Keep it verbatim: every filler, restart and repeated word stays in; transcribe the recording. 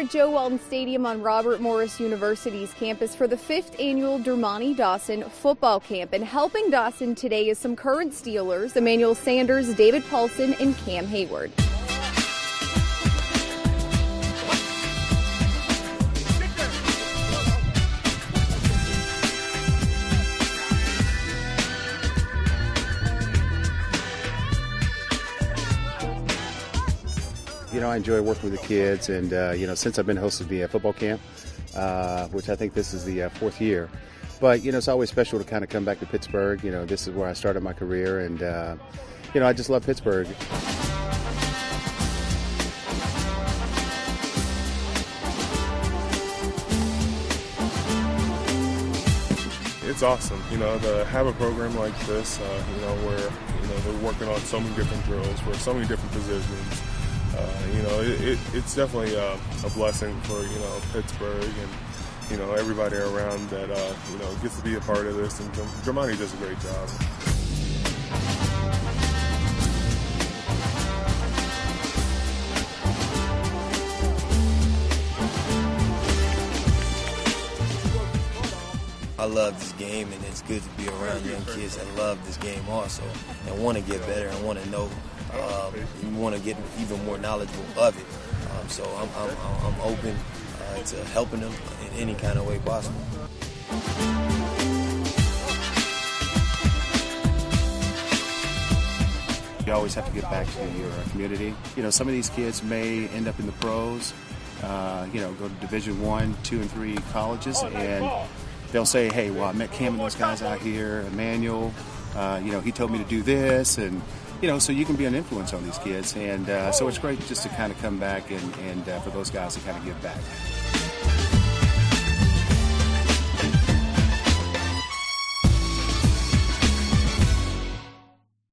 at Joe Walton Stadium on Robert Morris University's campus for the fifth annual Dermani Dawson Football Camp. And helping Dawson today is some current Steelers, Emmanuel Sanders, David Paulson, and Cam Hayward. You know, I enjoy working with the kids, and, uh, you know, since I've been hosting the uh, football camp, uh, which I think this is the uh, fourth year. But, you know, it's always special to kind of come back to Pittsburgh. You know, this is where I started my career, and, uh, you know, I just love Pittsburgh. It's awesome, you know, to have a program like this, uh, you know, where, you know, they're working on so many different drills for so many different positions. Uh, you know, it, it, it's definitely uh, a blessing for, you know, Pittsburgh and, you know, everybody around that, uh, you know, gets to be a part of this. And Dermani does a great job. I love this game, and it's good to be around young kids that love this game also and want to get better and want to know, um, and want to get even more knowledgeable of it. Um, so I'm, I'm, I'm open uh, to helping them in any kind of way possible. You always have to get back to your community. You know, some of these kids may end up in the pros, uh, you know, go to Division One, Two, and Three colleges, and they'll say, hey, well, I met Cam and those guys out here, Emmanuel, uh, you know, he told me to do this, and, you know, so you can be an influence on these kids, and uh, so it's great just to kind of come back and, and uh, for those guys to kind of give back.